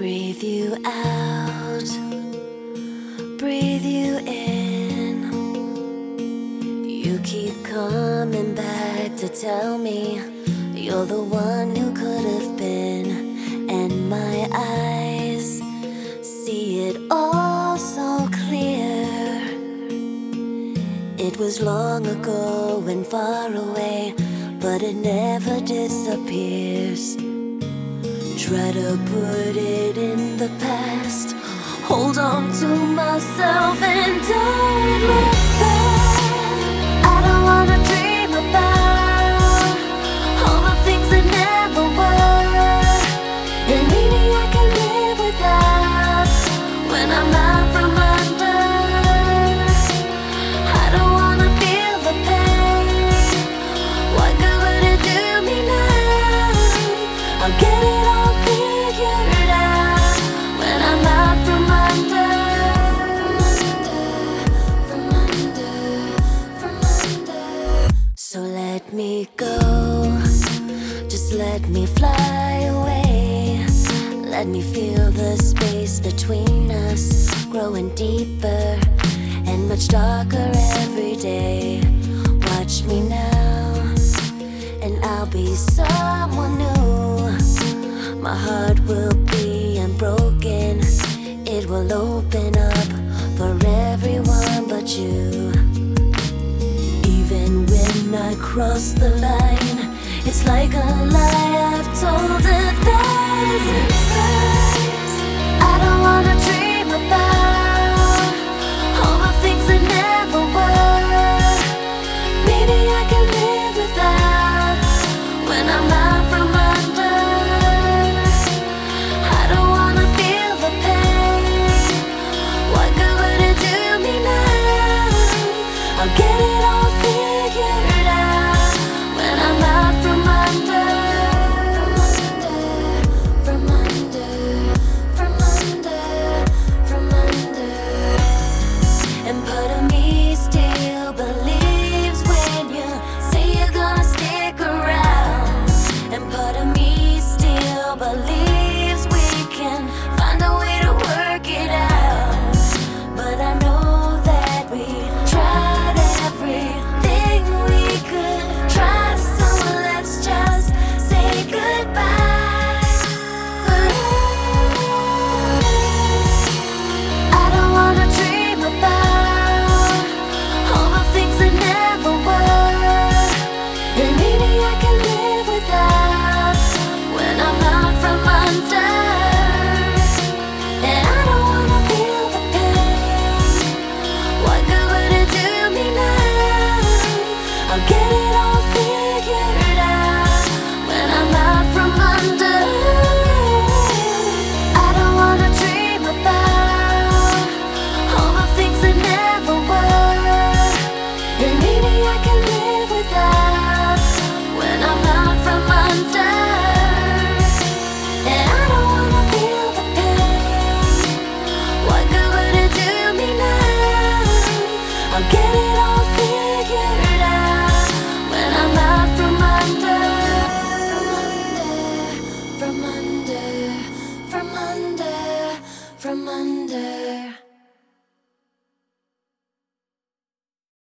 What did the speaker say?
Breathe you out, breathe you in. You keep coming back to tell me you're the one who could have been, and my eyes see it all so clear. It was long ago and far away, but it never disappears. Try to put it in the past, hold on to myself and don't look back. I don't wanna dream about all the things that never were, and maybe I can live without when I'm out from under. I don't wanna feel the pain. What good would it do me now? I'll get it all figured out when I'm out from under. So let me go, just let me fly away. Let me feel the space between us growing deeper and much darker every day. Watch me now, and I'll be someone new. My heart will be unbroken, it will open up for everyone but you. Even when I cross the line, it's like a lie